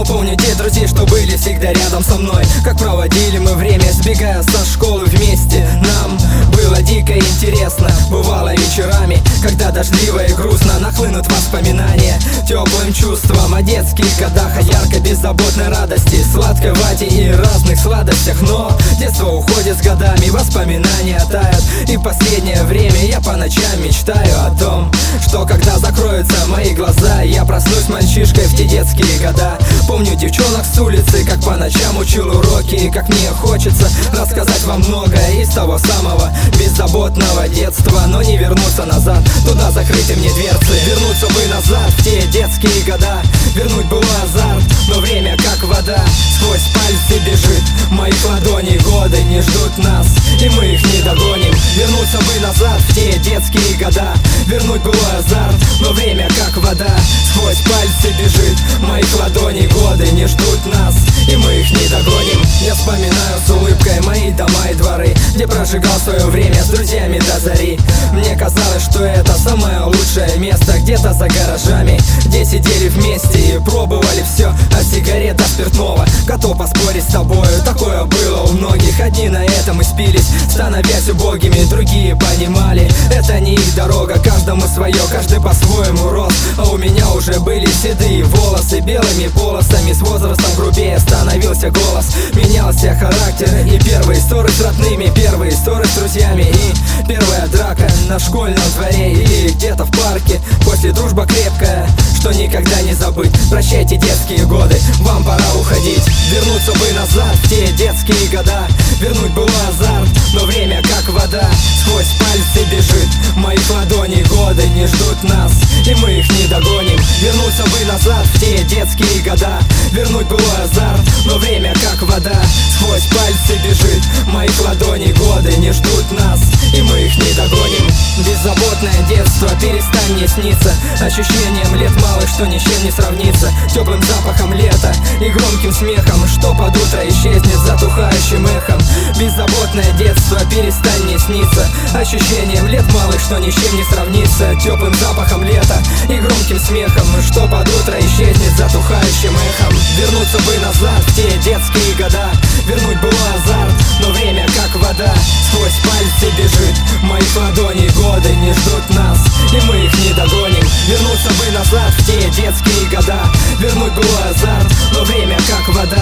Помню те друзей, что были всегда рядом со мной. Как проводили мы время, сбегая со школы вместе. Нам было дико интересно. Бывало вечерами, когда дождливо и грустно нахлынут воспоминания теплым чувством о детских годах, о яркой беззаботной радости, сладкой вате и разных сладостях. Но детство уходит с годами, воспоминания тают. И в последнее время я по ночам мечтаю о том, что когда закроются мои глаза, я проснусь мальчишкой в те детские года. Помню девчонок с улицы, как по ночам учил уроки, и как мне хочется рассказать вам многое из того самого беззаботного детства. Но не вернуться назад, туда закрыты мне дверцы. Вернуться бы назад в те детские года, вернуть было азарт, но время как вода сквозь пальцы бежит. Моих ладоней годы не ждут нас, и мы их не догоним. Вернуться бы назад в те детские года, вернуть было азарт, но время как вода сквозь пальцы бежит. Моих ладоней годы не ждут нас, и мы их не догоним. Я вспоминаю с улыбкой мои дома и дворы, где прожигал свое время с друзьями до зари. Мне казалось, что это самое лучшее место, где-то за гаражами, где сидели вместе и пробовали все, от сигарет до спиртного. Готов поспорить с тобою, такое было у многих. Одни на этом и спились, становясь убогими, другие понимали, это не их дорога, каждому свое, каждый по-своему рос. А у меня уже были седые волосы, белыми полосами, с возрастом грубее становился голос. Менялся характер, и первые ссоры с родными, первые ссоры с друзьями, и первая драка на школьном дворе или где-то в парке. После дружба крепкая, что никогда не забыть. Прощайте детские годы, вам пора уходить. Вернуться бы назад в те детские года, вернуть было азарт, но время как вода сквозь пальцы бежит. Моих ладоней годы не ждут нас, и мы их не догоним. Вернуться бы назад в те детские года, вернуть было азарт, но время как вода сквозь пальцы бежит. Моих ладоней годы не ждут нас, и мы их не догоним. Беззаботное детство, перестань мне сниться, ощущением лет малых, что ни с чем не сравнится. Теплым запахом лета и громким смехом, что под утро исчезнет затухающим эхом. Беззаботное детство, перестань мне сниться, ощущением лет малых, что ни с чем не сравнится. Теплым запахом лета и громким смехом, что под утро исчезнет затухающим эхом. Вернуться бы назад в те детские года, вернуть было азарт, но время как вода сквозь пальцы бежит. Моих ладоней годы не ждут нас, и мы их не догоним. Вернуться бы назад в те детские года, вернуть было азарт, но время как вода